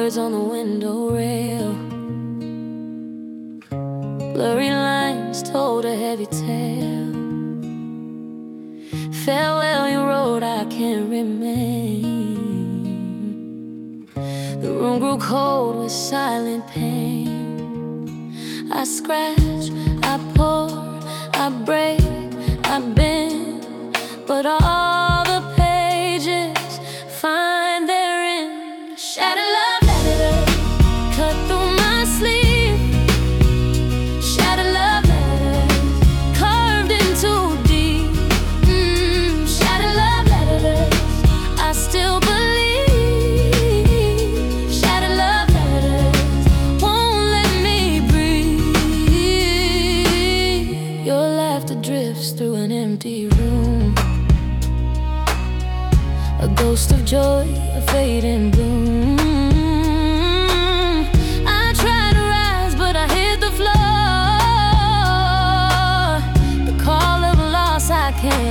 words on the window rail. Blurry lines told a heavy tale. Farewell, you wrote, I can't remain. The room grew cold with silent pain. I scratch, I pour, I break, I bend, but all the pages find their end. Shattered love letters cut through my sleeve. Shattered love letters carved into deep. Shattered love letters, I still believe. Shattered love letters won't let me breathe. Your laughter drifts through an empty room, a ghost of joy, a fading bloom. I try to rise, but I hit the floor. The call of loss I can't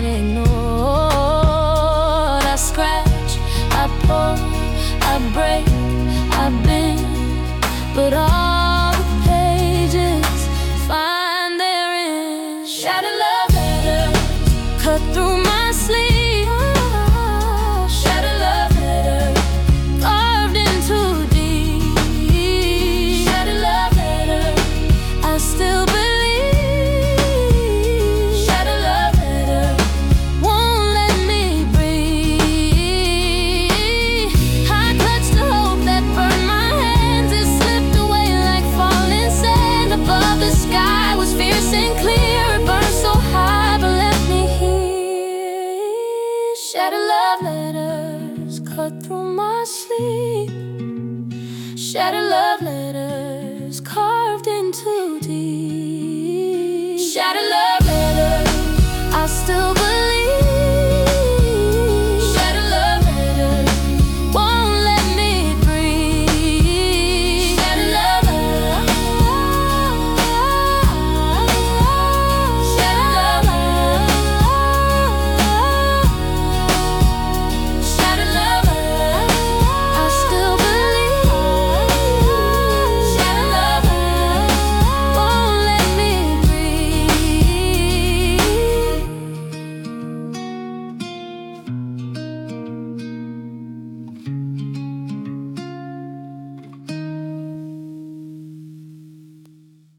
ignore. I scratch, I pull, I break, I bend, but all the pages find their end. Shattered love letters cut through my sleeve. Shattered love letters cut through my sleep. Shattered